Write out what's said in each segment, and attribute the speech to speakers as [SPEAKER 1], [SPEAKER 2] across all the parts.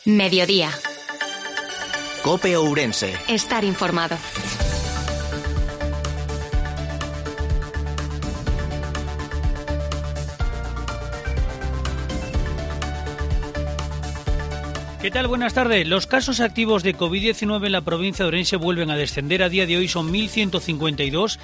[SPEAKER 1] Mediodía.
[SPEAKER 2] COPE Ourense.
[SPEAKER 1] Estar informado.
[SPEAKER 3] ¿Qué tal? Buenas tardes. Los casos activos de COVID-19 en la provincia de Ourense vuelven a descender. A día de hoy son 1.152,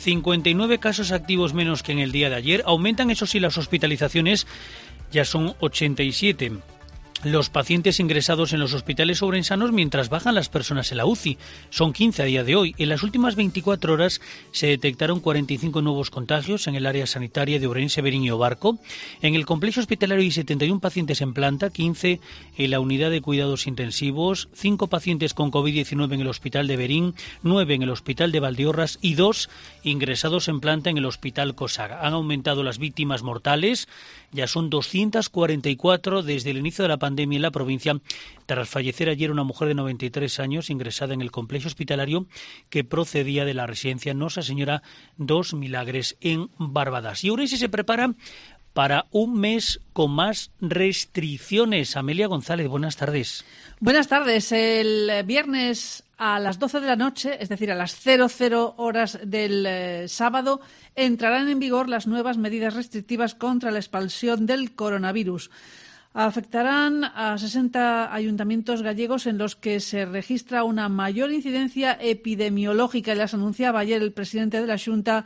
[SPEAKER 3] 59 casos activos menos que en el día de ayer. Aumentan, eso sí, las hospitalizaciones, ya son 87. Los pacientes ingresados en los hospitales ourensanos, mientras bajan las personas en la UCI. Son 15 a día de hoy. En las últimas 24 horas se detectaron 45 nuevos contagios en el área sanitaria de Ourense, Verín y Obarco. En el complejo hospitalario hay 71 pacientes en planta, 15 en la unidad de cuidados intensivos, 5 pacientes con COVID-19 en el hospital de Verín, 9 en el hospital de Valdeorras y 2 ingresados en planta en el hospital Cosaga. Han aumentado las víctimas mortales. Ya son 244 desde el inicio de la pandemia en la provincia, tras fallecer ayer una mujer de 93 años ingresada en el complejo hospitalario que procedía de la residencia Nosa Señora dos Milagres en Barbadas. Y Ourense se prepara para un mes con más restricciones. Amelia González, buenas tardes.
[SPEAKER 4] Buenas tardes. El viernes a las 12 de la noche, es decir, a las 00 horas del sábado, entrarán en vigor las nuevas medidas restrictivas contra la expansión del coronavirus. Afectarán a 60 ayuntamientos gallegos en los que se registra una mayor incidencia epidemiológica, y las anunciaba ayer el presidente de la Xunta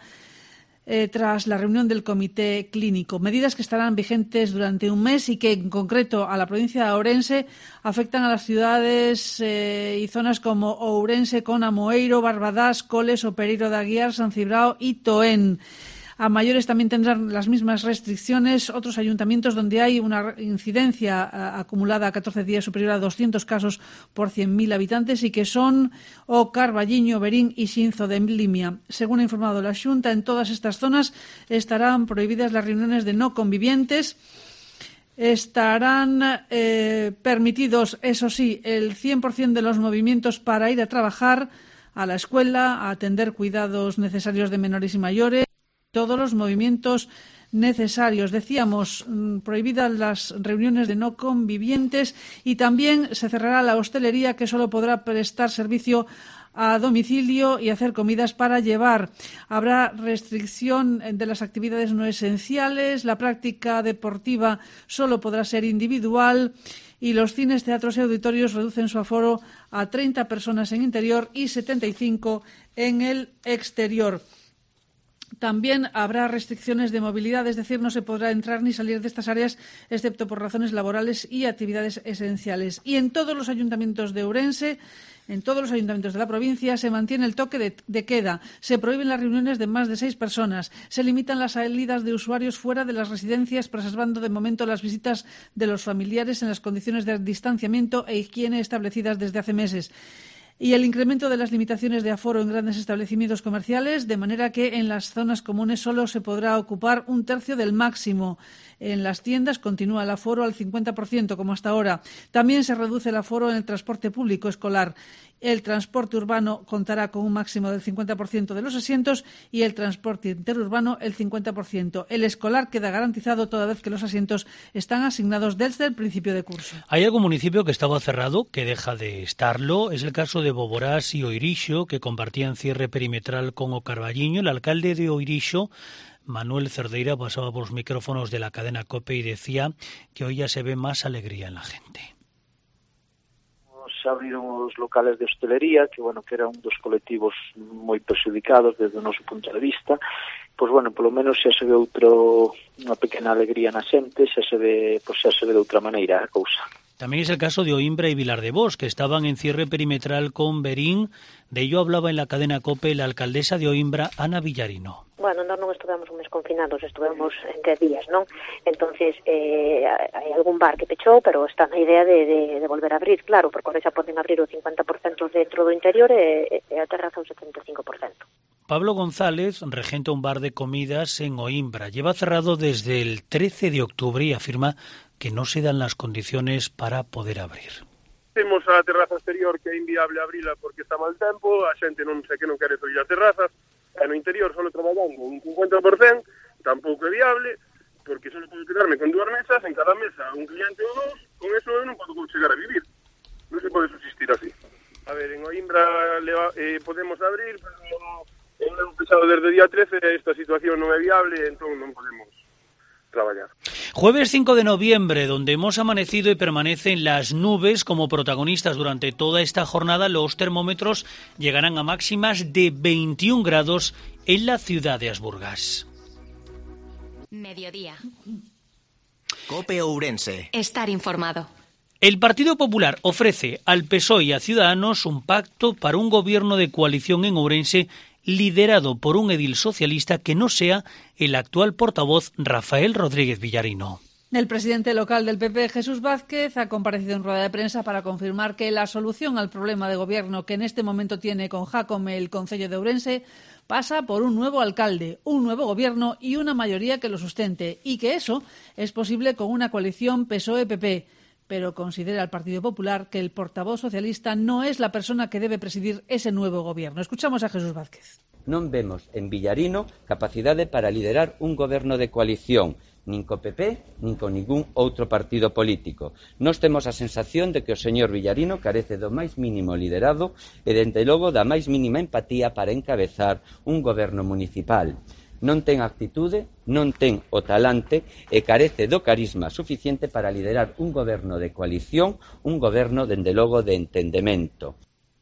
[SPEAKER 4] tras la reunión del comité clínico. Medidas que estarán vigentes durante un mes y que, en concreto, a la provincia de Ourense afectan a las ciudades y zonas como Ourense, Cona, Moeiro, Barbadas, Coles, O Pereiro de Aguiar, San Cibrao y Toén. A mayores también tendrán las mismas restricciones otros ayuntamientos donde hay una incidencia acumulada a 14 días superior a 200 casos por 100.000 habitantes, y que son O Carballiño, Verín y Xinzo de Limia. Según ha informado la Xunta, en todas estas zonas estarán prohibidas las reuniones de no convivientes. Estarán permitidos, eso sí, el 100% de los movimientos para ir a trabajar, a la escuela, a atender cuidados necesarios de menores y mayores. Todos los movimientos necesarios. Decíamos, prohibidas las reuniones de no convivientes, y también se cerrará la hostelería, que solo podrá prestar servicio a domicilio y hacer comidas para llevar. Habrá restricción de las actividades no esenciales, la práctica deportiva solo podrá ser individual, y los cines, teatros y auditorios reducen su aforo a 30 personas en interior y 75 en el exterior. También habrá restricciones de movilidad, es decir, no se podrá entrar ni salir de estas áreas excepto por razones laborales y actividades esenciales. Y en todos los ayuntamientos de Ourense, en todos los ayuntamientos de la provincia, se mantiene el toque de queda. Se prohíben las reuniones de más de 6 personas. Se limitan las salidas de usuarios fuera de las residencias, preservando de momento las visitas de los familiares en las condiciones de distanciamiento e higiene establecidas desde hace meses. Y el incremento de las limitaciones de aforo en grandes establecimientos comerciales, de manera que en las zonas comunes solo se podrá ocupar un tercio del máximo. En las tiendas continúa el aforo al 50%, como hasta ahora. También se reduce el aforo en el transporte público escolar. El transporte urbano contará con un máximo del 50% de los asientos, y el transporte interurbano el 50%. El escolar queda garantizado toda vez que los asientos están asignados desde el principio de curso.
[SPEAKER 3] ¿Hay algún municipio que estaba cerrado que deja de estarlo? Es el caso de Boborás y Oirixo, que compartían cierre perimetral con O Carballiño. El alcalde de Oirixo, Manuel Cerdeira, pasaba por los micrófonos de la cadena COPE y decía que hoy ya se ve más alegría en la gente.
[SPEAKER 5] Se abriron os locales de hostelería, que era un dos colectivos moi perxudicados desde o noso punto de vista. Pois polo menos xa se ve unha pequena alegría na xente, xa se ve de outra maneira a cousa.
[SPEAKER 3] También es el caso de Oimbra y Vilar de Bos, que estaban en cierre perimetral con Verín. De ello hablaba en la cadena COPE la alcaldesa de Oimbra, Ana Villarino.
[SPEAKER 6] Bueno, nós non estuvemos un mes confinados, estuvemos en 10 días, non? Entonces, hai algún bar que pechou, pero está na idea de volver a abrir, claro, porque ahora xa poden abrir o 50% dentro do interior e a terraza o 75%.
[SPEAKER 3] Pablo González regenta un bar de comidas en Oimbra. Lleva cerrado desde el 13 de octubre y afirma que no se dan las condiciones para poder abrir.
[SPEAKER 7] Temos a terraza exterior que é inviable abrila porque está mal tempo, a xente non quere salir as terrazas, e no interior solo traballando un 50%, tampouco é viable, porque só podo quedarme con 2 mesas, en cada mesa un cliente ou 2, con eso eu non podo chegar a vivir. podemos abrir, pero hemos empezado desde el día 13, esta situación non é viable, entón non podemos traballar.
[SPEAKER 3] Jueves 5 de noviembre, donde hemos amanecido y permanecen las nubes como protagonistas durante toda esta jornada. Los termómetros llegarán a máximas de 21 grados en la ciudad de Asburgas.
[SPEAKER 1] Mediodía.
[SPEAKER 2] COPE Ourense.
[SPEAKER 1] Estar informado.
[SPEAKER 3] El Partido Popular ofrece al PSOE y a Ciudadanos un pacto para un gobierno de coalición en Ourense liderado por un edil socialista que no sea el actual portavoz Rafael Rodríguez Villarino.
[SPEAKER 4] El presidente local del PP, Jesús Vázquez, ha comparecido en rueda de prensa para confirmar que la solución al problema de gobierno que en este momento tiene con Jácome el concello de Ourense pasa por un nuevo alcalde, un nuevo gobierno y una mayoría que lo sustente, y que eso es posible con una coalición PSOE-PP. Pero considera el Partido Popular que el portavoz socialista no es la persona que debe presidir ese nuevo gobierno. Escuchamos a Jesús Vázquez.
[SPEAKER 8] Non vemos en Villarino capacidade para liderar un goberno de coalición, nin co PP, nin con ningún outro partido político. Nós temos a sensación de que o señor Villarino carece do máis mínimo liderado e, dende logo, da máis mínima empatía para encabezar un goberno municipal. Non ten actitude, non ten o talante e carece do carisma suficiente para liderar un goberno de coalición, un goberno, dende logo, de entendemento.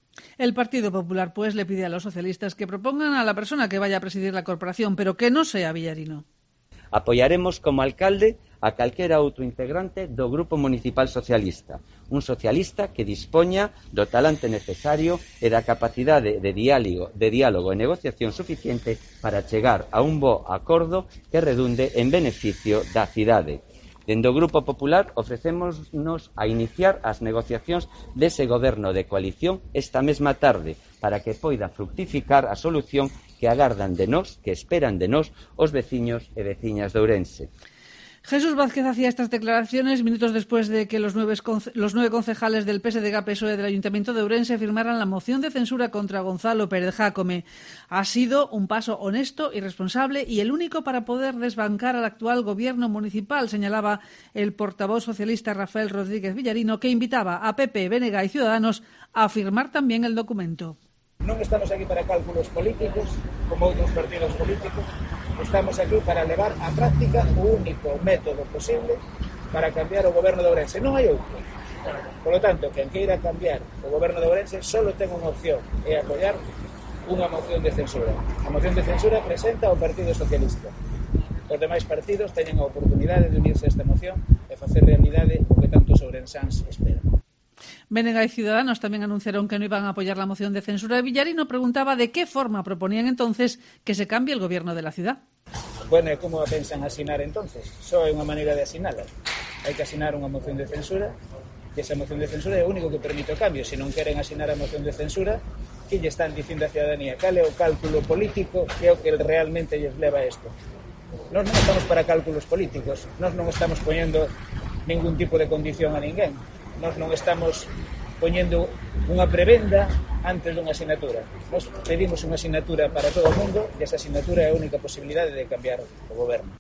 [SPEAKER 4] El Partido Popular, pues, le pide a los socialistas que propongan a la persona que vaya a presidir la corporación, pero que no sea Villarino.
[SPEAKER 8] Apoiaremos como alcalde a calquera outro integrante do Grupo Municipal Socialista, un socialista que dispoña do talante necesario e da capacidade de diálogo e negociación suficiente para chegar a un bo acordo que redunde en beneficio da cidade. Dende o Grupo Popular ofrecémonos a iniciar as negociacións dese goberno de coalición esta mesma tarde para que poida fructificar a solución que agardan de nós, que esperan de nós, os veciños e veciñas de Ourense.
[SPEAKER 4] Jesús Vázquez hacía estas declaraciones minutos después de que los 9 concejales del PSDG-PSOE del Ayuntamiento de Ourense firmaran la moción de censura contra Gonzalo Pérez Jácome. Ha sido un paso honesto y responsable y el único para poder desbancar al actual gobierno municipal, señalaba el portavoz socialista Rafael Rodríguez Villarino, que invitaba a PP, BNG y Ciudadanos a firmar también el documento.
[SPEAKER 9] Non estamos aquí para cálculos políticos, como outros partidos políticos. Estamos aquí para levar á práctica o único método posible para cambiar o goberno de Ourense. Non hai outro. Por lo tanto, quen queira cambiar o goberno de Ourense solo ten unha opción, é apoiar unha moción de censura. A moción de censura presenta o Partido Socialista. Os demais partidos teñen a oportunidade de unirse a esta moción e facer realidade o que tantos ourensáns esperan.
[SPEAKER 4] BNG y Ciudadanos también anunciaron que no iban a apoyar la moción de censura. Villarino preguntaba de qué forma proponían entonces que se cambie el gobierno de la ciudad.
[SPEAKER 9] Bueno, e como pensan asinar entonces? Só é unha maneira de asinala. Hai que asinar unha moción de censura, e esa moción de censura é o único que permite o cambio. Se non queren asinar a moción de censura, que lle están dicindo a ciudadanía? Cal é o cálculo político que é o que realmente lles leva a isto? Nós non estamos para cálculos políticos, nós non estamos poñendo ningún tipo de condición a ninguén. Nós non estamos poñendo unha prebenda antes dunha asignatura. Nós pedimos unha asignatura para todo o mundo e esa asignatura é a única posibilidade de cambiar o goberno.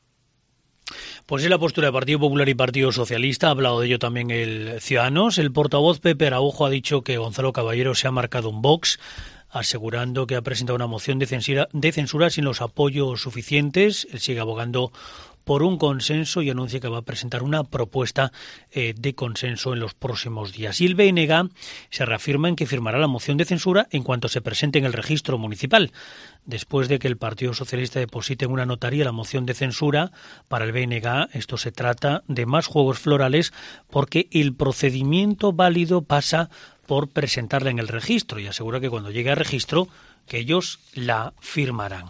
[SPEAKER 3] Pues es la postura del Partido Popular y Partido Socialista. Ha hablado de ello también el Ciudadanos. El portavoz Pepe Araujo ha dicho que Gonzalo Caballero se ha marcado un box, asegurando que ha presentado una moción de censura sin los apoyos suficientes. Él sigue abogando por un consenso y anuncia que va a presentar una propuesta de consenso en los próximos días. Y el BNG se reafirma en que firmará la moción de censura en cuanto se presente en el registro municipal. Después de que el Partido Socialista deposite en una notaría la moción de censura, para el BNG esto se trata de más juegos florales porque el procedimiento válido pasa por presentarla en el registro y asegura que cuando llegue al registro que ellos la firmarán.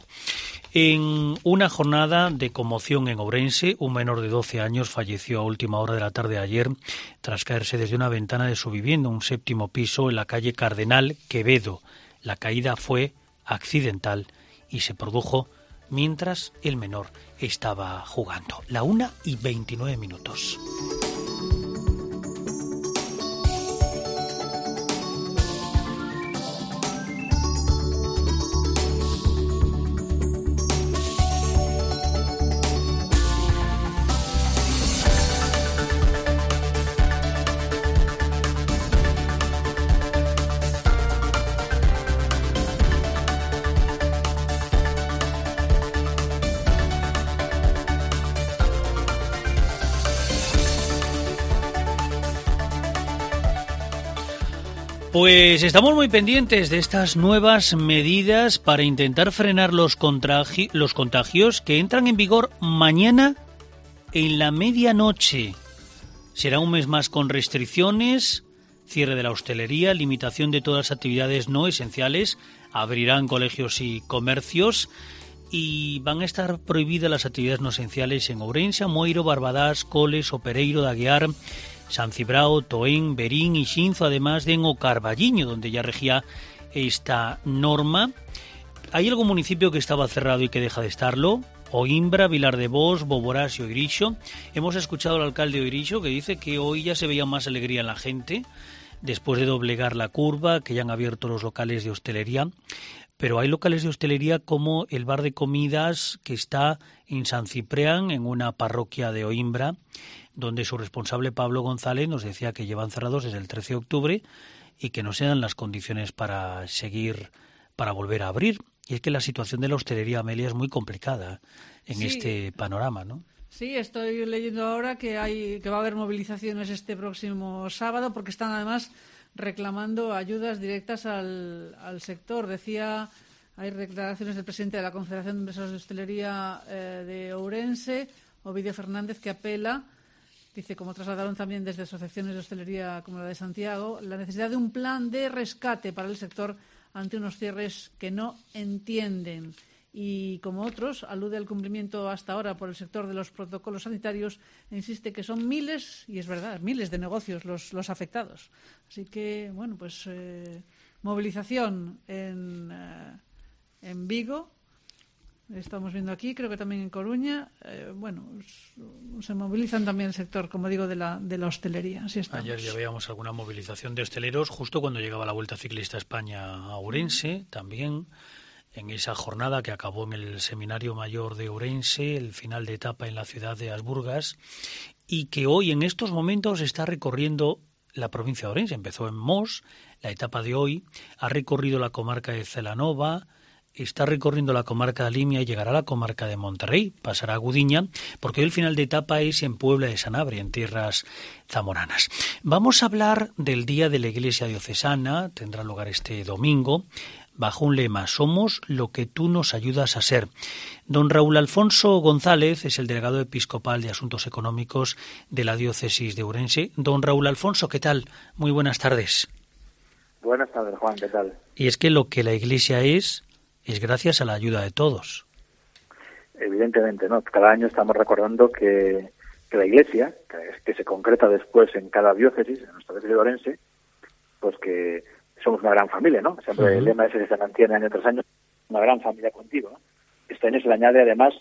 [SPEAKER 3] En una jornada de conmoción en Ourense, un menor de 12 años falleció a última hora de la tarde de ayer tras caerse desde una ventana de su vivienda, un 7º piso en la calle Cardenal Quevedo. La caída fue accidental y se produjo mientras el menor estaba jugando. 1:29. Pues estamos muy pendientes de estas nuevas medidas para intentar frenar los contagios que entran en vigor mañana en la medianoche. Será un mes más con restricciones, cierre de la hostelería, limitación de todas las actividades no esenciales, abrirán colegios y comercios y van a estar prohibidas las actividades no esenciales en Ourense, Moiro, Barbadás, Coles, Opereiro de Aguiar, San Cibrao, Toén, Berín y Xinzo, además de en O Carballiño, donde ya regía esta norma. Hay algún municipio que estaba cerrado y que deja de estarlo: Oimbra, Vilar de Bos, Boborás y Oirixo. Hemos escuchado al alcalde de Oirixo que dice que hoy ya se veía más alegría en la gente, después de doblegar la curva, que ya han abierto los locales de hostelería. Pero hay locales de hostelería como el bar de comidas que está en San Ciprián, en una parroquia de Oimbra, donde su responsable Pablo González nos decía que llevan cerrados desde el 13 de octubre y que no se dan las condiciones para volver a abrir. Y es que la situación de la hostelería, Amelia, es muy complicada en este panorama, ¿no?
[SPEAKER 4] Sí, estoy leyendo ahora que va a haber movilizaciones este próximo sábado, porque están además reclamando ayudas directas al sector. Hay declaraciones del presidente de la Confederación de Empresarios de Hostelería de Ourense, Ovidio Fernández, que apela, dice, como trasladaron también desde asociaciones de hostelería como la de Santiago, la necesidad de un plan de rescate para el sector ante unos cierres que no entienden. Y, como otros, alude al cumplimiento hasta ahora por el sector de los protocolos sanitarios e insiste que son miles, y es verdad, miles de negocios los afectados. Así que, bueno, pues movilización en Vigo, estamos viendo aquí, creo que también en Coruña. Se movilizan también el sector, como digo, de la hostelería. Así estamos.
[SPEAKER 3] Ayer ya veíamos alguna movilización de hosteleros justo cuando llegaba la Vuelta Ciclista a España a Ourense, también en esa jornada que acabó en el Seminario Mayor de Ourense, el final de etapa en la ciudad de Asburgas, y que hoy en estos momentos está recorriendo la provincia de Ourense. Empezó en Mos, la etapa de hoy, ha recorrido la comarca de Celanova, está recorriendo la comarca de Limia y llegará a la comarca de Monterrey, pasará a Gudiña, porque hoy el final de etapa es en Puebla de Sanabria, en tierras zamoranas. Vamos a hablar del Día de la Iglesia Diocesana, tendrá lugar este domingo, bajo un lema: somos lo que tú nos ayudas a ser. Don Raúl Alfonso González es el delegado episcopal de Asuntos Económicos de la Diócesis de Ourense. Don Raúl Alfonso, ¿qué tal? Muy buenas tardes.
[SPEAKER 1] Buenas tardes, Juan, ¿qué tal?
[SPEAKER 3] Y es que lo que la Iglesia es gracias a la ayuda de todos.
[SPEAKER 1] Evidentemente, ¿no? Cada año estamos recordando que la Iglesia, que se concreta después en cada diócesis, en nuestra diócesis de Ourense, pues que somos una gran familia, ¿no? Siempre el lema ese que se mantiene año tras año, una gran familia contigo, ¿no? Este año se le añade además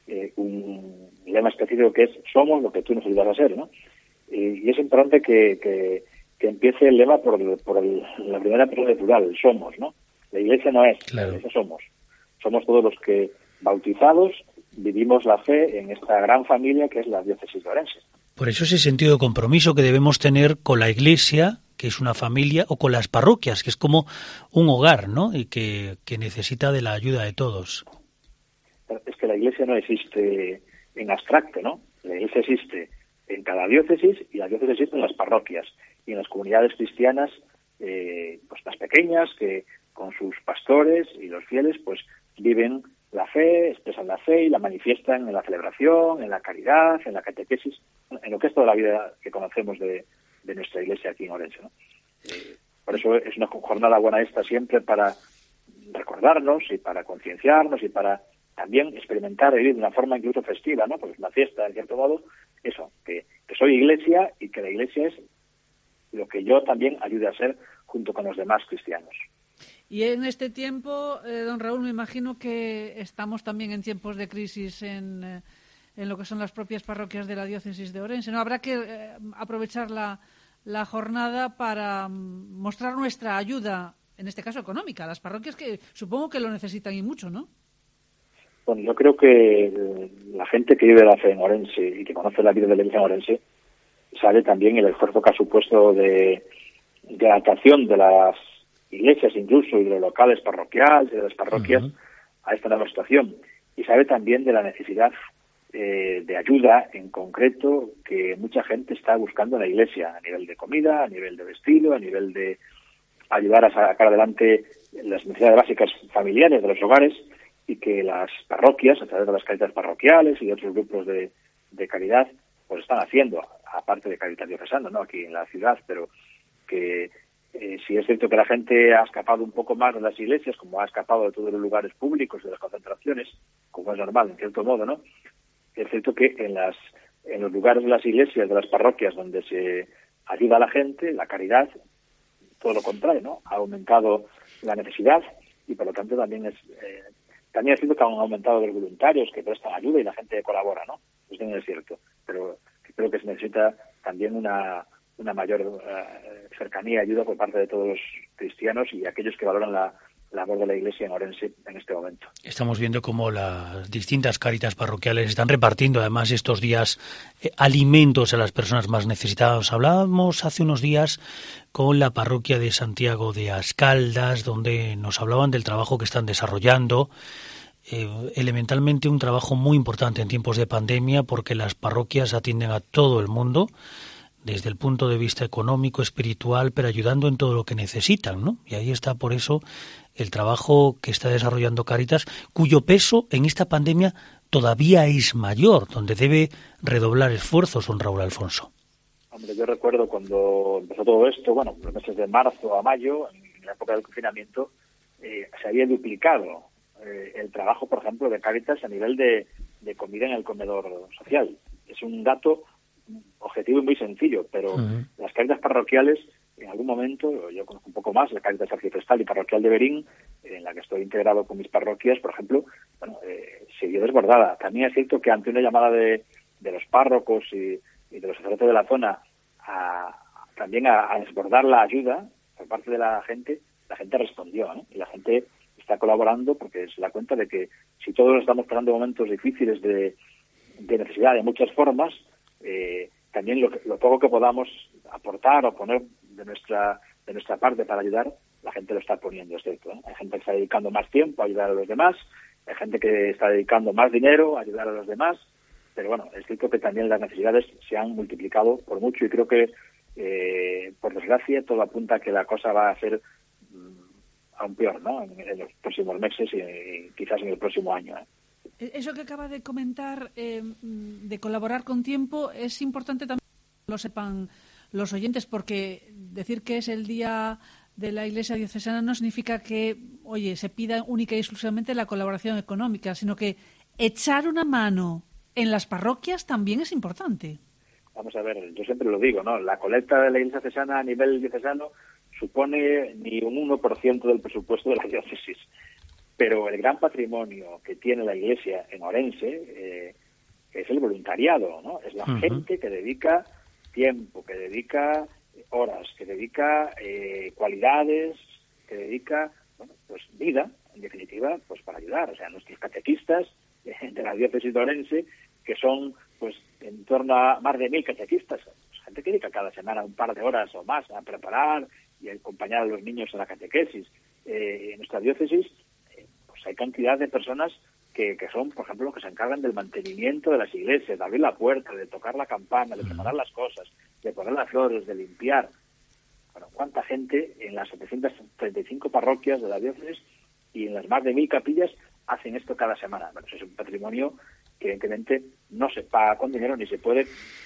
[SPEAKER 1] un lema específico que es somos lo que tú nos ayudas a ser, ¿no? Y es importante que empiece el lema por la primera persona de plural, el somos, ¿no? La Iglesia no es, claro. La Iglesia somos. Somos todos los que, bautizados, vivimos la fe en esta gran familia que es la Diócesis de Ourense.
[SPEAKER 3] Por eso ese sentido de compromiso que debemos tener con la Iglesia, que es una familia, o con las parroquias, que es como un hogar, ¿no? Y que necesita de la ayuda de todos.
[SPEAKER 1] Es que la Iglesia no existe en abstracto, ¿no? La Iglesia existe en cada diócesis y la diócesis existe en las parroquias y en las comunidades cristianas, pues más pequeñas, que con sus pastores y los fieles, pues viven la fe, expresan la fe y la manifiestan en la celebración, en la caridad, en la catequesis, en lo que es toda la vida que conocemos de nuestra Iglesia aquí en Ourense, ¿no? Por eso es una jornada buena esta siempre para recordarnos y para concienciarnos y para también experimentar y vivir de una forma incluso festiva, ¿no? Porque es una fiesta, en cierto modo, eso, que soy Iglesia y que la Iglesia es lo que yo también ayude a ser junto con los demás cristianos.
[SPEAKER 4] Y en este tiempo, don Raúl, me imagino que estamos también en tiempos de crisis en lo que son las propias parroquias de la diócesis de Ourense, ¿no? Habrá que aprovechar la jornada para mostrar nuestra ayuda, en este caso económica, a las parroquias que supongo que lo necesitan y mucho, ¿no?
[SPEAKER 1] Bueno, yo creo que la gente que vive la fe en Ourense y que conoce la vida de la Iglesia en Ourense sabe también el esfuerzo que ha supuesto de adaptación de las iglesias incluso y de los locales parroquiales y de las parroquias a esta nueva situación, y sabe también de la necesidad de ayuda en concreto que mucha gente está buscando en la Iglesia, a nivel de comida, a nivel de vestido, a nivel de ayudar a sacar adelante las necesidades básicas familiares de los hogares, y que las parroquias, a través de las Cáritas parroquiales y otros grupos de caridad, pues están haciendo, aparte de Cáritas diocesana, ¿no?, aquí en la ciudad, pero que si es cierto que la gente ha escapado un poco más de las iglesias, como ha escapado de todos los lugares públicos, de las concentraciones, como es normal, en cierto modo, ¿no? Es cierto que en los lugares de las iglesias, de las parroquias, donde se ayuda a la gente, la caridad, todo lo contrario, ¿no? Ha aumentado la necesidad, y por lo tanto también es cierto que han aumentado los voluntarios que prestan ayuda y la gente colabora, ¿no? Eso también es cierto, pero creo que se necesita también una mayor cercanía y ayuda por parte de todos los cristianos y aquellos que valoran la labor de la Iglesia en Orense en este momento.
[SPEAKER 3] Estamos viendo cómo las distintas Cáritas parroquiales están repartiendo además estos días alimentos a las personas más necesitadas. Hablábamos hace unos días con la parroquia de Santiago de Ascaldas, donde nos hablaban del trabajo que están desarrollando. Elementalmente un trabajo muy importante en tiempos de pandemia, porque las parroquias atienden a todo el mundo desde el punto de vista económico, espiritual, pero ayudando en todo lo que necesitan, ¿no? Y ahí está, por eso, el trabajo que está desarrollando Cáritas, cuyo peso en esta pandemia todavía es mayor, donde debe redoblar esfuerzos, don Raúl Alfonso.
[SPEAKER 1] Hombre, yo recuerdo cuando empezó todo esto, bueno, los meses de marzo a mayo, en la época del confinamiento, se había duplicado el trabajo, por ejemplo, de Cáritas a nivel de comida en el comedor social. Es un dato objetivo y muy sencillo, pero las Cáritas parroquiales, en algún momento, yo conozco un poco más, la Cáritas Arciprestal y Parroquial de Berín, en la que estoy integrado con mis parroquias, por ejemplo, se vio desbordada. También es cierto que ante una llamada de los párrocos y de los sacerdotes de la zona también a desbordar la ayuda por parte de la gente respondió, ¿no? Y la gente está colaborando porque se da cuenta de que si todos estamos pasando momentos difíciles de necesidad de muchas formas, también lo poco que podamos aportar o poner de nuestra parte para ayudar, la gente lo está poniendo, es cierto, ¿eh? Hay gente que está dedicando más tiempo a ayudar a los demás, hay gente que está dedicando más dinero a ayudar a los demás, pero bueno, es cierto que también las necesidades se han multiplicado por mucho, y creo que por desgracia todo apunta a que la cosa va a ser aún peor, ¿no?, en los próximos meses y quizás en el próximo año, ¿eh?
[SPEAKER 4] Eso que acaba de comentar, de colaborar con tiempo, es importante también que lo sepan los oyentes, porque decir que es el día de la Iglesia diocesana no significa que, se pida única y exclusivamente la colaboración económica, sino que echar una mano en las parroquias también es importante.
[SPEAKER 1] Vamos a ver, yo siempre lo digo, ¿no? La colecta de la Iglesia diocesana a nivel diocesano supone ni un 1% del presupuesto de la diócesis. Pero el gran patrimonio que tiene la Iglesia en Orense es el voluntariado, ¿no? Es la gente que dedica tiempo, que dedica horas, que dedica cualidades, que dedica, pues vida, en definitiva, pues para ayudar. O sea, nuestros catequistas de la diócesis de Orense, que son, pues, en torno a más de 1.000 catequistas, pues, gente que dedica cada semana un par de horas o más a preparar y a acompañar a los niños en la catequesis. En nuestra diócesis hay cantidad de personas que son, por ejemplo, los que se encargan del mantenimiento de las iglesias, de abrir la puerta, de tocar la campana, de preparar las cosas, de poner las flores, de limpiar. Bueno, ¿cuánta gente en las 735 parroquias de la diócesis y en las más de 1.000 capillas hacen esto cada semana? Bueno, eso es un patrimonio que evidentemente no se paga con dinero ni se puede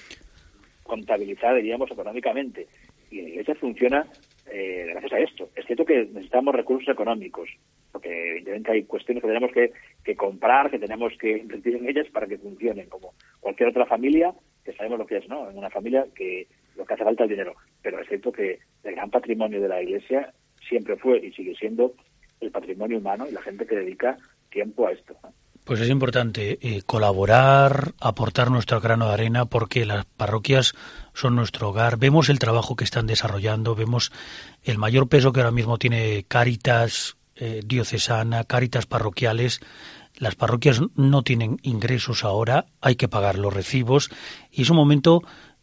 [SPEAKER 1] contabilizar, diríamos, económicamente. Y la iglesia funciona gracias a esto. Es cierto que necesitamos recursos económicos, porque evidentemente hay cuestiones que tenemos que comprar, que tenemos que invertir en ellas para que funcionen, como cualquier otra familia, que sabemos lo que es, ¿no? En una familia que lo que hace falta es dinero. Pero es cierto que el gran patrimonio de la Iglesia siempre fue y sigue siendo el patrimonio humano y la gente que dedica tiempo a esto, ¿no?
[SPEAKER 3] Pues es importante colaborar, aportar nuestro grano de arena, porque las parroquias son nuestro hogar. Vemos el trabajo que están desarrollando, vemos el mayor peso que ahora mismo tiene Cáritas diocesana, Cáritas parroquiales. Las parroquias no tienen ingresos ahora, hay que pagar los recibos, y es un momento,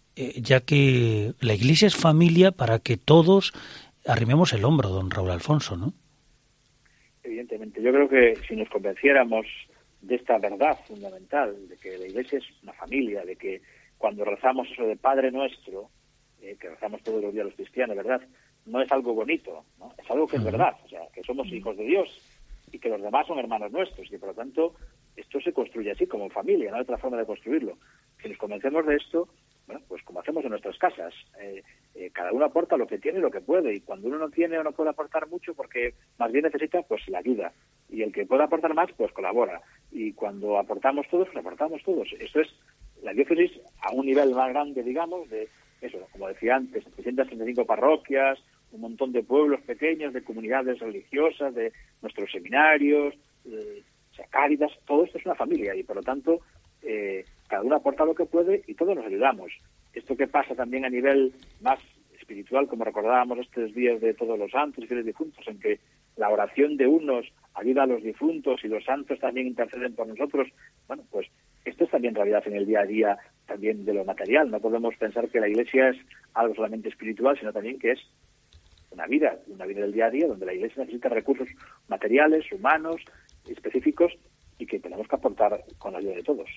[SPEAKER 3] ya que la Iglesia es familia, para que todos arrimemos el hombro, don Raúl Alfonso, ¿no?
[SPEAKER 1] Evidentemente, yo creo que si nos convenciéramos de esta verdad fundamental, de que la Iglesia es una familia, de que cuando rezamos eso de Padre Nuestro, que rezamos todos los días los cristianos, ¿verdad?, no es algo bonito, ¿no? Es algo que es verdad, o sea, que somos hijos de Dios y que los demás son hermanos nuestros, y por lo tanto esto se construye así, como familia, no hay otra forma de construirlo. Si nos convencemos de esto, bueno, pues como hacemos en nuestras casas, cada uno aporta lo que tiene y lo que puede, y cuando uno no tiene o no puede aportar mucho porque más bien necesita, pues la ayuda, y el que pueda aportar más, pues colabora, y cuando aportamos todos, pues aportamos todos. Esto es la diócesis a un nivel más grande, digamos, de eso, como decía antes, 335 parroquias, un montón de pueblos pequeños, de comunidades religiosas, de nuestros seminarios, o sea, Cáritas, todo esto es una familia, y por lo tanto cada uno aporta lo que puede y todos nos ayudamos. Esto que pasa también a nivel más espiritual, como recordábamos estos días de Todos los Santos y Fieles Difuntos, en que la oración de unos ayuda a los difuntos y los santos también interceden por nosotros, bueno, pues esto es también realidad en el día a día también de lo material. No podemos pensar que la Iglesia es algo solamente espiritual, sino también que es una vida del día a día, donde la Iglesia necesita recursos materiales, humanos, específicos, y que tenemos que aportar con la ayuda de todos.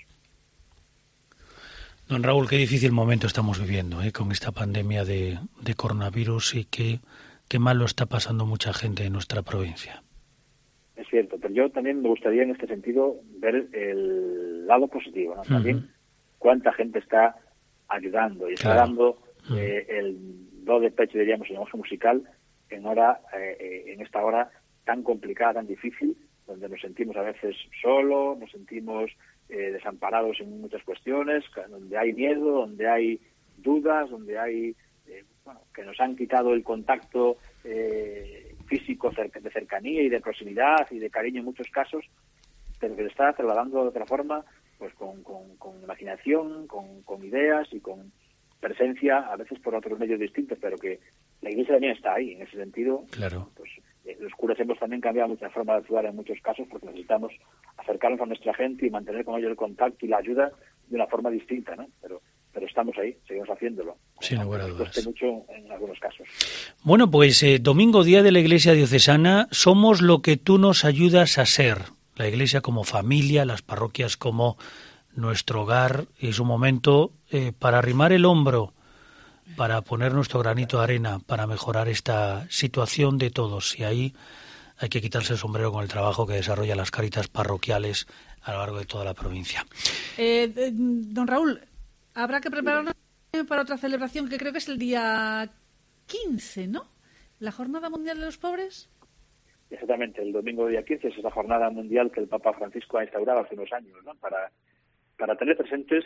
[SPEAKER 3] Don Raúl, qué difícil momento estamos viviendo con esta pandemia de coronavirus, y qué mal lo está pasando mucha gente en nuestra provincia. Es
[SPEAKER 1] cierto, pero yo también me gustaría en este sentido ver el lado positivo, ¿no? También cuánta gente está ayudando y está dando el do de pecho, diríamos, en el lenguaje musical en esta hora tan complicada, tan difícil, donde nos sentimos a veces solos, nos sentimos desamparados en muchas cuestiones, donde hay miedo, donde hay dudas, donde hay que nos han quitado el contacto físico de cercanía y de proximidad y de cariño en muchos casos, pero que se está trasladando de otra forma, pues con imaginación, con ideas y con presencia, a veces por otros medios distintos, pero que la Iglesia también está ahí. En ese sentido,
[SPEAKER 3] claro.
[SPEAKER 1] Pues los curas hemos también cambiado mucha forma de actuar en muchos casos, porque necesitamos acercarnos a nuestra gente y mantener con ellos el contacto y la ayuda de una forma distinta, ¿no? Pero estamos ahí, seguimos haciéndolo.
[SPEAKER 3] Sin lugar a dudas.
[SPEAKER 1] Cueste mucho en algunos casos.
[SPEAKER 3] Bueno, pues domingo, día de la Iglesia diocesana, somos lo que tú nos ayudas a ser. La Iglesia como familia, las parroquias como nuestro hogar, y es un momento para arrimar el hombro, para poner nuestro granito de arena, para mejorar esta situación de todos. Y ahí hay que quitarse el sombrero con el trabajo que desarrollan las Cáritas parroquiales a lo largo de toda la provincia.
[SPEAKER 4] Don Raúl, habrá que prepararnos para otra celebración que creo que es el día 15, ¿no? ¿La Jornada Mundial de los Pobres?
[SPEAKER 1] Exactamente, el domingo día 15 es la jornada mundial que el Papa Francisco ha instaurado hace unos años, ¿no? Para tener presentes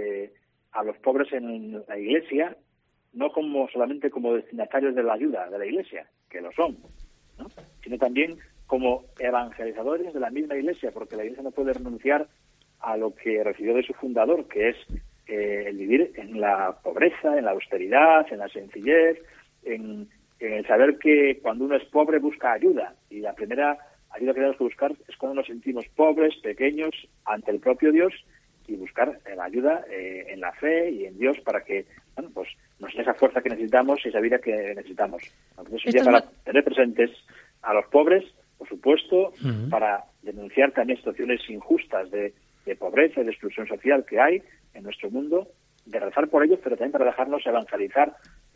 [SPEAKER 1] a los pobres en la Iglesia, no solamente como destinatarios de la ayuda de la Iglesia, que lo son, ¿no? Sino también como evangelizadores de la misma Iglesia, porque la Iglesia no puede renunciar a lo que recibió de su fundador, que es el vivir en la pobreza, en la austeridad, en la sencillez, en el saber que cuando uno es pobre busca ayuda, y la primera ayuda que tenemos que buscar es cuando nos sentimos pobres, pequeños, ante el propio Dios, y buscar la ayuda en la fe y en Dios para que, bueno, pues nos dé esa fuerza que necesitamos y esa vida que necesitamos. Entonces, un día para tener presentes a los pobres, por supuesto, para denunciar también situaciones injustas de pobreza y de exclusión social que hay en nuestro mundo, de rezar por ellos, pero también para dejarnos evangelizar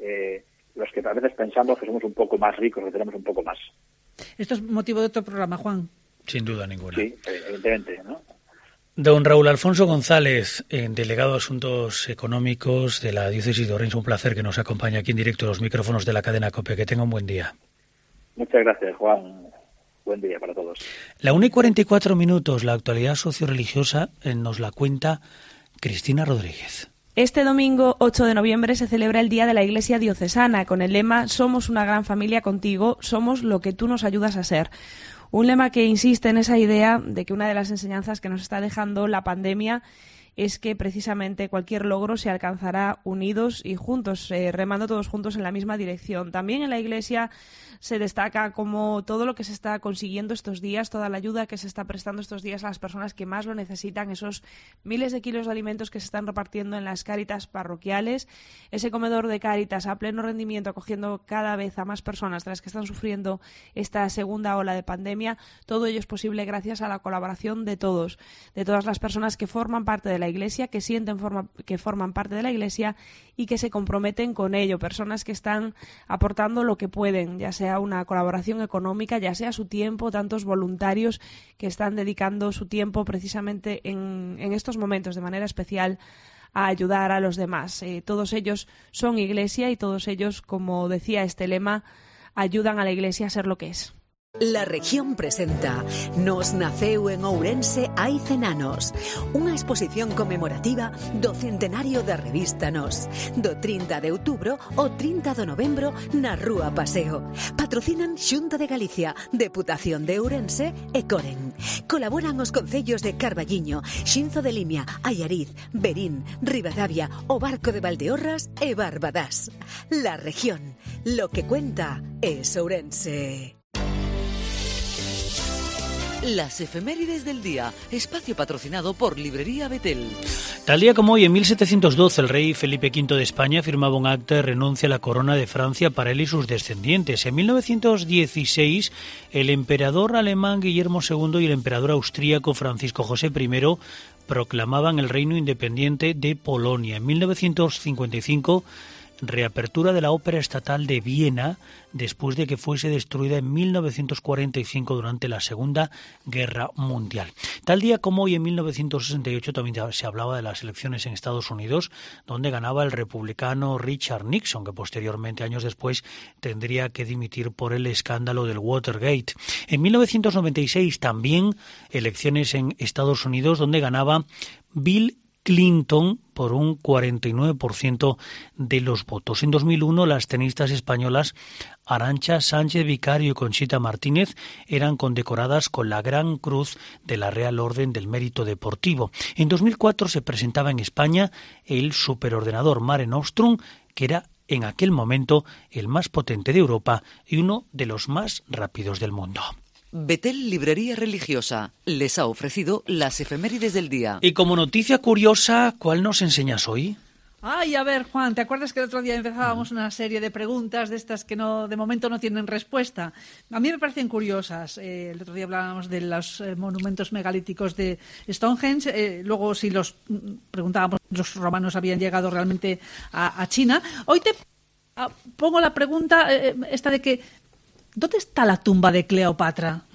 [SPEAKER 1] los que a veces pensamos que somos un poco más ricos, que tenemos un poco más.
[SPEAKER 4] Esto es motivo de otro programa, Juan.
[SPEAKER 3] Sin duda ninguna.
[SPEAKER 1] Sí, evidentemente, ¿no?
[SPEAKER 3] Don Raúl Alfonso González, delegado de Asuntos Económicos de la Diócesis de Orense, un placer que nos acompañe aquí en directo a los micrófonos de la cadena COPE. Que tenga un buen día.
[SPEAKER 1] Muchas gracias, Juan. Buen día para todos.
[SPEAKER 3] La 1:44, la actualidad socioreligiosa nos la cuenta Cristina Rodríguez.
[SPEAKER 10] Este domingo 8 de noviembre se celebra el Día de la Iglesia Diocesana con el lema «Somos una gran familia contigo, somos lo que tú nos ayudas a ser». Un lema que insiste en esa idea de que una de las enseñanzas que nos está dejando la pandemia es que precisamente cualquier logro se alcanzará unidos y juntos, remando todos juntos en la misma dirección. También en la Iglesia se destaca como todo lo que se está consiguiendo estos días, toda la ayuda que se está prestando estos días a las personas que más lo necesitan, esos miles de kilos de alimentos que se están repartiendo en las Cáritas parroquiales, ese comedor de Cáritas a pleno rendimiento, acogiendo cada vez a más personas de las que están sufriendo esta segunda ola de pandemia. Todo ello es posible gracias a la colaboración de todos, de todas las personas que forman parte de la Iglesia, que sienten que forman parte de la Iglesia y que se comprometen con ello. Personas que están aportando lo que pueden, ya sea una colaboración económica, ya sea su tiempo, tantos voluntarios que están dedicando su tiempo precisamente en estos momentos de manera especial a ayudar a los demás. Todos ellos son Iglesia y todos ellos, como decía este lema, ayudan a la Iglesia a ser lo que es.
[SPEAKER 11] La Región presenta Nos naceu en Ourense hai 100 anos, unha exposición conmemorativa do centenario da revista Nos, do 30 de outubro ao 30 de novembro na Rúa Paseo. Patrocinan Xunta de Galicia, Deputación de Ourense e Coren. Colaboran os concellos de Carballiño, Xinzo de Limia, Allariz, Verín, Ribadavia, O Barco de Valdeorras e Barbadás. La Región, lo que cuenta es Ourense. Las efemérides del día, espacio patrocinado por Librería Betel.
[SPEAKER 3] Tal día como hoy, en 1712, el rey Felipe V de España firmaba un acta de renuncia a la corona de Francia para él y sus descendientes. En 1916, el emperador alemán Guillermo II y el emperador austríaco Francisco José I proclamaban el reino independiente de Polonia. En 1955, reapertura de la Ópera Estatal de Viena después de que fuese destruida en 1945 durante la Segunda Guerra Mundial. Tal día como hoy, en 1968, también se hablaba de las elecciones en Estados Unidos, donde ganaba el republicano Richard Nixon, que posteriormente, años después, tendría que dimitir por el escándalo del Watergate. En 1996 también elecciones en Estados Unidos, donde ganaba Bill Clinton por un 49% de los votos. En 2001, las tenistas españolas Arantxa Sánchez Vicario y Conchita Martínez eran condecoradas con la Gran Cruz de la Real Orden del Mérito Deportivo. En 2004 se presentaba en España el superordenador Mare Nostrum, que era en aquel momento el más potente de Europa y uno de los más rápidos del mundo.
[SPEAKER 11] Betel Librería Religiosa les ha ofrecido las efemérides del día.
[SPEAKER 3] Y como noticia curiosa, ¿cuál nos enseñas hoy?
[SPEAKER 4] Ay, a ver, Juan, ¿te acuerdas que el otro día empezábamos una serie de preguntas de estas que no, de momento no tienen respuesta? A mí me parecen curiosas. El otro día hablábamos de los monumentos megalíticos de Stonehenge. Luego, si los preguntábamos, los romanos habían llegado realmente a China. Hoy te pongo la pregunta esta de que ¿dónde está la tumba de Cleopatra?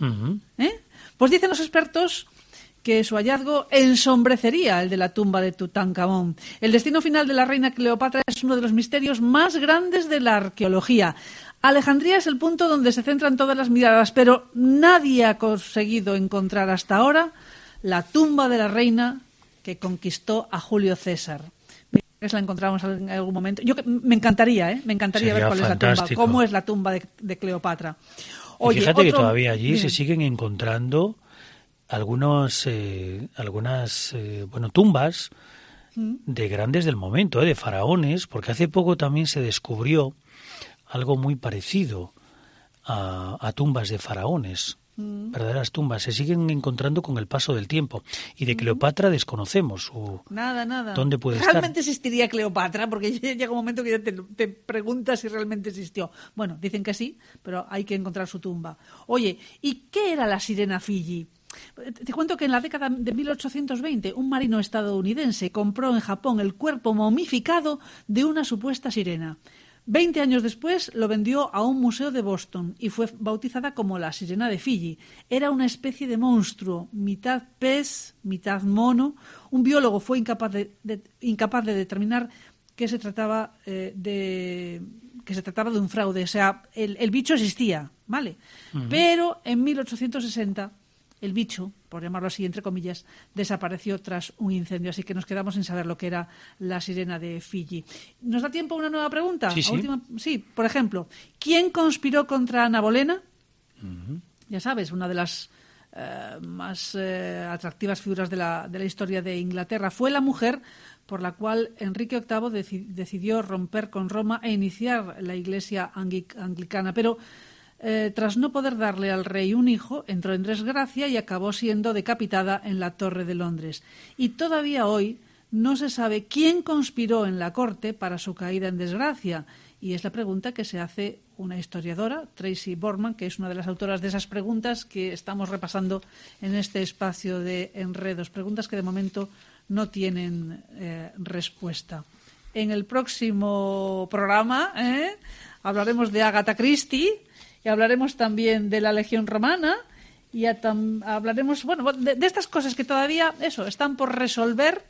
[SPEAKER 4] Pues dicen los expertos que su hallazgo ensombrecería el de la tumba de Tutankamón. El destino final de la reina Cleopatra es uno de los misterios más grandes de la arqueología. Alejandría es el punto donde se centran todas las miradas, pero nadie ha conseguido encontrar hasta ahora la tumba de la reina que conquistó a Julio César. La encontramos en algún momento. Me encantaría ver cuál es la tumba, cómo es la tumba de Cleopatra.
[SPEAKER 3] Oye, fíjate que todavía allí se siguen encontrando algunas tumbas de grandes del momento, de faraones, porque hace poco también se descubrió algo muy parecido a tumbas de faraones. Verdaderas tumbas se siguen encontrando con el paso del tiempo, y de Cleopatra desconocemos
[SPEAKER 4] nada
[SPEAKER 3] dónde puede estar.
[SPEAKER 4] ¿Realmente existiría Cleopatra? Porque llega un momento que ya te preguntas si realmente existió. Bueno, dicen que sí, pero hay que encontrar su tumba. Oye, ¿y qué era la sirena Fiji? Te cuento que en la década de 1820 un marino estadounidense compró en Japón el cuerpo momificado de una supuesta sirena. 20 años después lo vendió a un museo de Boston y fue bautizada como la sirena de Fiji. Era una especie de monstruo, mitad pez, mitad mono. Un biólogo fue incapaz de determinar que se trataba de un fraude. O sea, el bicho existía, ¿vale? Pero en 1860 el bicho, por llamarlo así, entre comillas, desapareció tras un incendio. Así que nos quedamos sin saber lo que era la sirena de Fiji. ¿Nos da tiempo a una nueva pregunta? Sí, por ejemplo, ¿quién conspiró contra Ana Bolena? Ya sabes, una de las más atractivas figuras de la historia de Inglaterra. Fue la mujer por la cual Enrique VIII decidió romper con Roma e iniciar la Iglesia anglicana. Pero tras no poder darle al rey un hijo, entró en desgracia y acabó siendo decapitada en la Torre de Londres. Y todavía hoy no se sabe quién conspiró en la corte para su caída en desgracia. Y es la pregunta que se hace una historiadora, Tracy Borman, que es una de las autoras de esas preguntas que estamos repasando en este espacio de Enredos. Preguntas que de momento no tienen respuesta. En el próximo programa hablaremos de Agatha Christie y hablaremos también de la Legión Romana y hablaremos de estas cosas que todavía están por resolver,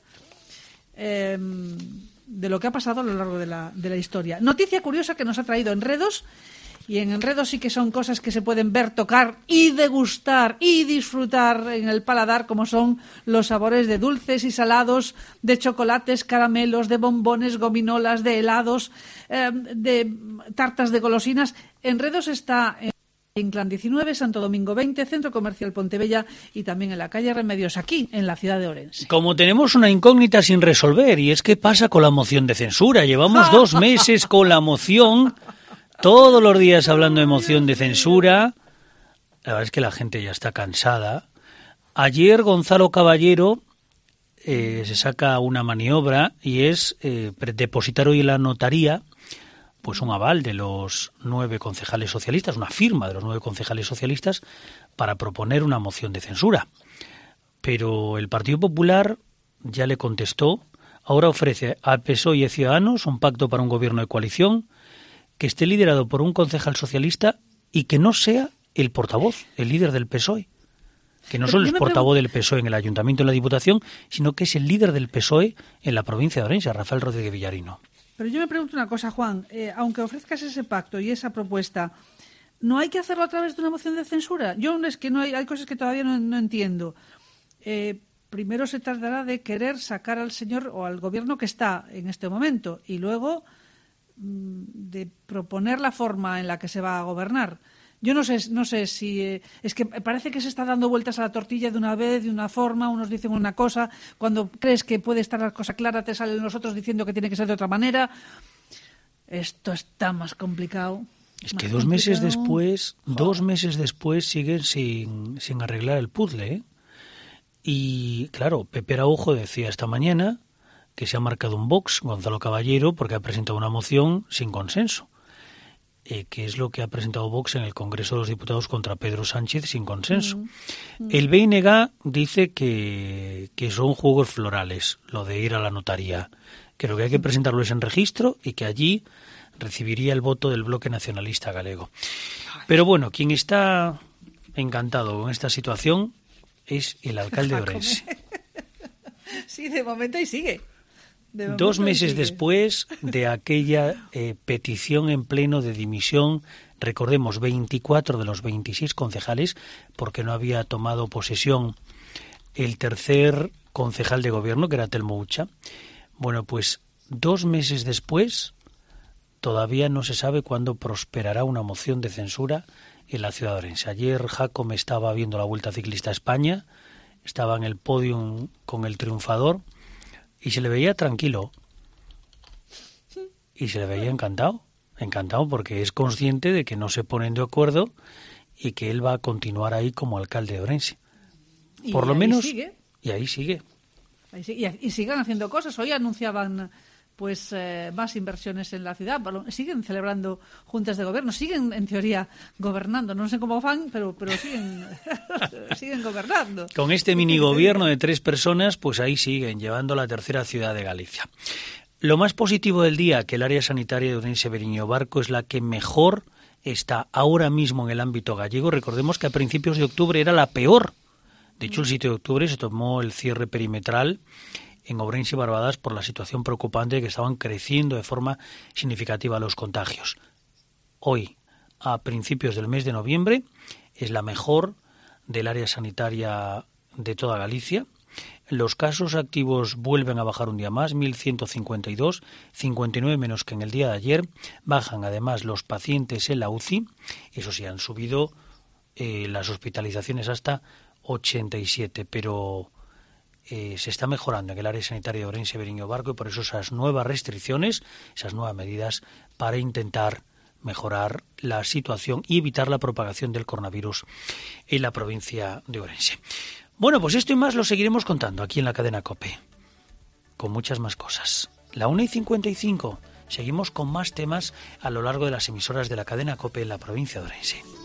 [SPEAKER 4] de lo que ha pasado a lo largo de la historia. Noticia curiosa que nos ha traído Enredos, y en Enredos sí que son cosas que se pueden ver, tocar y degustar y disfrutar en el paladar, como son los sabores de dulces y salados, de chocolates, caramelos, de bombones, gominolas, de helados, de tartas de golosinas. Enredos está en Inclán 19, Santo Domingo 20, Centro Comercial Pontebella, y también en la calle Remedios, aquí, en la ciudad de Ourense.
[SPEAKER 3] Como tenemos una incógnita sin resolver, y es qué pasa con la moción de censura. Llevamos 2 meses con la moción, todos los días hablando de moción de censura. La verdad es que la gente ya está cansada. Ayer Gonzalo Caballero se saca una maniobra, y es depositar hoy en la notaría pues un aval de los 9 concejales socialistas, una firma de los 9 concejales socialistas para proponer una moción de censura. Pero el Partido Popular ya le contestó, ahora ofrece al PSOE y a Ciudadanos un pacto para un gobierno de coalición que esté liderado por un concejal socialista y que no sea el portavoz, el líder del PSOE. Que no solo es portavoz del PSOE en el Ayuntamiento y en la Diputación, sino que es el líder del PSOE en la provincia de Ourense, Rafael Rodríguez Villarino.
[SPEAKER 4] Pero yo me pregunto una cosa, Juan, aunque ofrezcas ese pacto y esa propuesta, ¿no hay que hacerlo a través de una moción de censura? Yo es que no hay cosas que todavía no entiendo. Primero se tratará de querer sacar al señor o al gobierno que está en este momento, y luego de proponer la forma en la que se va a gobernar. Yo no sé si... es que parece que se está dando vueltas a la tortilla de una vez, de una forma, unos dicen una cosa, cuando crees que puede estar la cosa clara te salen los otros diciendo que tiene que ser de otra manera. Esto está más complicado.
[SPEAKER 3] Es que 2 meses después, 2 meses después siguen sin arreglar el puzzle, ¿eh? Y claro, Pepe Araujo decía esta mañana que se ha marcado un box, Gonzalo Caballero, porque ha presentado una moción sin consenso. Que es lo que ha presentado Vox en el Congreso de los Diputados contra Pedro Sánchez sin consenso. El BNG dice que son juegos florales, lo de ir a la notaría, que lo que hay que presentarlo es en registro y que allí recibiría el voto del bloque nacionalista galego. Pero bueno, quien está encantado con esta situación es el alcalde de Ourense.
[SPEAKER 4] Sí, de momento y sigue.
[SPEAKER 3] 2 meses después de aquella petición en pleno de dimisión, recordemos, 24 de los 26 concejales, porque no había tomado posesión el tercer concejal de gobierno, que era Telmo Ucha. Bueno, pues 2 meses después, todavía no se sabe cuándo prosperará una moción de censura en la ciudad de Ourense. Ayer Jacome estaba viendo la Vuelta Ciclista a España, estaba en el podio con el triunfador, y se le veía tranquilo y se le veía encantado porque es consciente de que no se ponen de acuerdo y que él va a continuar ahí como alcalde de Ourense. Por lo menos sigue. Y ahí sigue.
[SPEAKER 4] Y sigan haciendo cosas. Hoy anunciaban más inversiones en la ciudad. Siguen celebrando juntas de gobierno, siguen en teoría gobernando. No sé cómo van, pero siguen gobernando.
[SPEAKER 3] Con este minigobierno de 3 personas, pues ahí siguen llevando la tercera ciudad de Galicia. Lo más positivo del día, que el área sanitaria de Ourense Beriño Barco es la que mejor está ahora mismo en el ámbito gallego. Recordemos que a principios de octubre era la peor. De hecho, el 7 de octubre se tomó el cierre perimetral en Ourense y Barbadas por la situación preocupante de que estaban creciendo de forma significativa los contagios. Hoy, a principios del mes de noviembre, es la mejor del área sanitaria de toda Galicia. Los casos activos vuelven a bajar un día más, 1.152, 59 menos que en el día de ayer. Bajan además los pacientes en la UCI, eso sí, han subido las hospitalizaciones hasta 87, pero se está mejorando en el área sanitaria de Ourense Beriño Barco, y por eso esas nuevas restricciones, esas nuevas medidas para intentar mejorar la situación y evitar la propagación del coronavirus en la provincia de Ourense. Bueno, pues esto y más lo seguiremos contando aquí en la cadena COPE, con muchas más cosas. La 1:55, seguimos con más temas a lo largo de las emisoras de la cadena COPE en la provincia de Ourense.